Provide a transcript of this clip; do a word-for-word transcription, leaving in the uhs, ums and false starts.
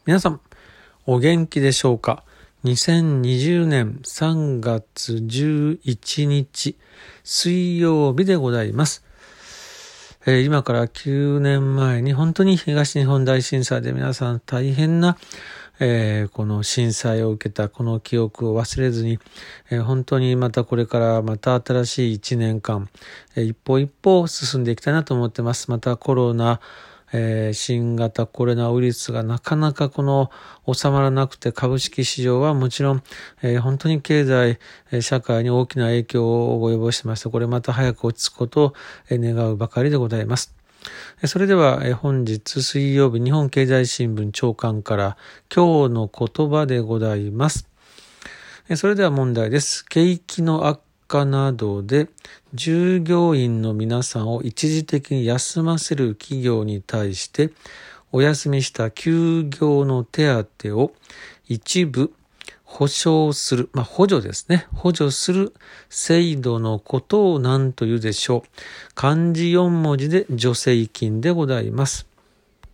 皆さん、お元気でしょうか？にせんにじゅうねんさんがつじゅういちにち、水曜日でございます。えー、今からきゅうねんまえに本当に東日本大震災で皆さん大変な、えー、この震災を受けたこの記憶を忘れずに、えー、本当にまたこれからまた新しいいちねんかん、えー、一歩一歩進んでいきたいなと思ってます。またコロナ、えー、新型コロナウイルスがなかなかこの収まらなくて、株式市場はもちろん、えー、本当に経済、えー、社会に大きな影響を及ぼしてまして、これまた早く落ち着くことを、えー、願うばかりでございます。それでは、えー、本日水曜日、日本経済新聞朝刊から今日の言葉でございます。えー、それでは問題です。景気の悪化などで従業員の皆さんを一時的に休ませる企業に対してお休みした休業の手当を一部保証する、まあ補助ですね。補助する制度のことを何というでしょう。漢字よんもじで助成金でございます。